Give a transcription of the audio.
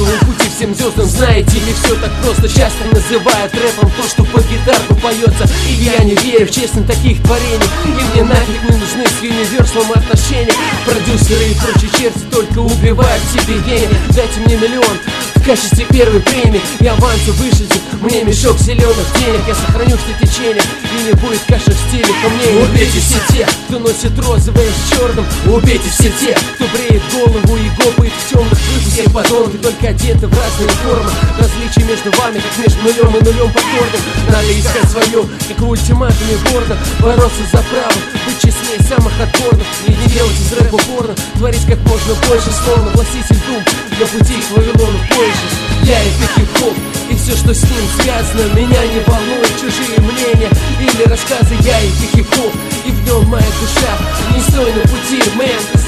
счастливому пути всем звездам. Знаете ли, все так просто, часто называют рэпом то, что по гитарку поется. И я не верю в честность таких творений, и мне нафиг не нужны с Universal отношения. Продюсеры и прочие черти только убивают себе гений. Дайте мне миллион в качестве первой премии, и авансу вышлите мне мешок зеленых денег. Я сохраню все течение, и не будет каши в стиле ко мне. Убейте все те, кто носит розовое с черным. Убейте все те, кто бреет голову и гопает в темных. Вы все подонки, только одеты в разные формы. Различие между вами, как между нулем и нулем повторным. Надо искать свое, как в ультиматуме Борна. Бороться за право, быть честнее самых отборных. И не делать из рэпа порно, творить как можно больше, словно властитель дум на пути к Вавилону позже. Я это хип-хоп, и все, что с ним связано, меня не волнует чужие мнения или рассказы. Я это хип-хоп, и в нем моя душа. Не стой на пути, мэн.